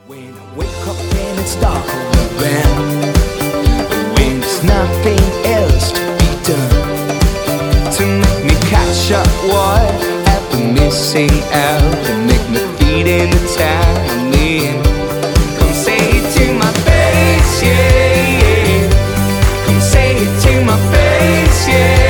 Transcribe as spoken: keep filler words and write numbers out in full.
When I wake up and it's dark all around, when there's nothing else to be done to make me catch up what I've been missing out and make me feed in the time I'm in. Come say it to my face, yeah, yeah. Come say it to my face, yeah.